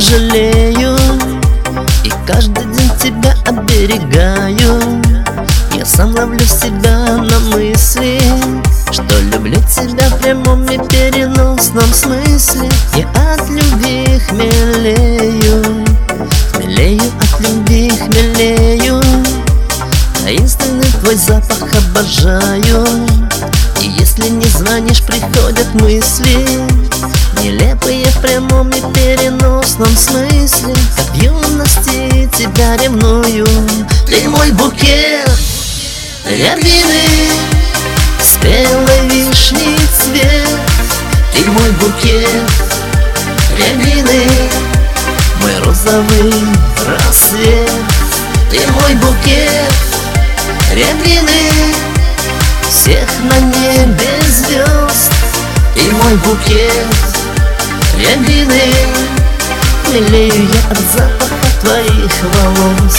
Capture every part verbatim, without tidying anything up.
жалею, и каждый день тебя оберегаю. Я сам ловлю себя на мысли, что люблю тебя в прямом и переносном смысле. Я от любви хмелею, хмелею от любви хмелею. Таинственный твой запах обожаю, и если не звонишь, приходят мысли нелепые в прямом и переносном смысле. Как в юности тебя ревную. Ты мой букет рябины, спелой вишни цвет. Ты мой букет рябины, мой розовый рассвет. Ты мой букет рябины, всех на небе звезд. Ты мой букет рябины, хмелею я от запаха твоих волос.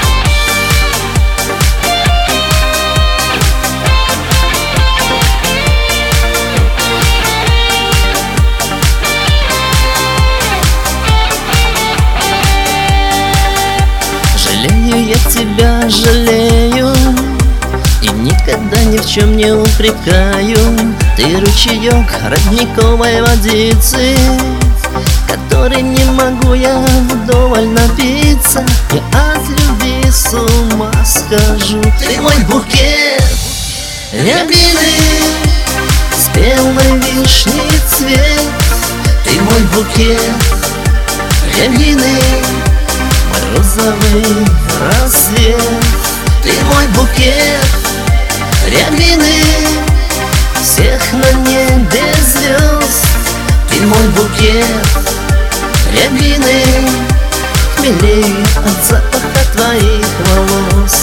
Жалею я тебя, жалею, и никогда ни в чем не упрекаю. Ты ручеек родниковой водицы, который не могу я вдоволь напиться. Я от любви с ума схожу. Ты мой букет рябины, спелой вишни цвет. Ты мой букет рябины, мой розовый рассвет. Ты мой букет рябины, всех на небе звезд. Ты мой букет рябины, хмелею от запаха твоих волос.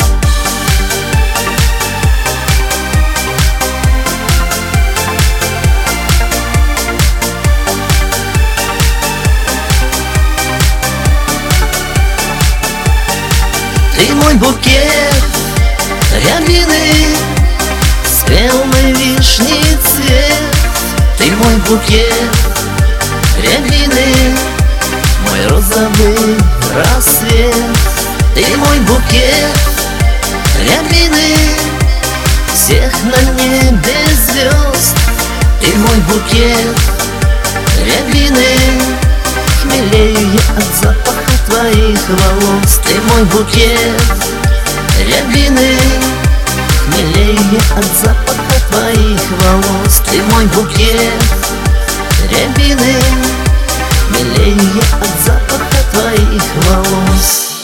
Ты мой букет рябины, спелой вишни цвет. Ты мой букет рябины, мой розовый рассвет. Ты мой букет рябины, всех на небе звезд. Ты мой букет рябины, хмелею я от запаха твоих волос. Ты мой букет рябины, хмелею я от запаха твоих волос. Ты мой букет рябины, хмелею я от запаха твоих волос.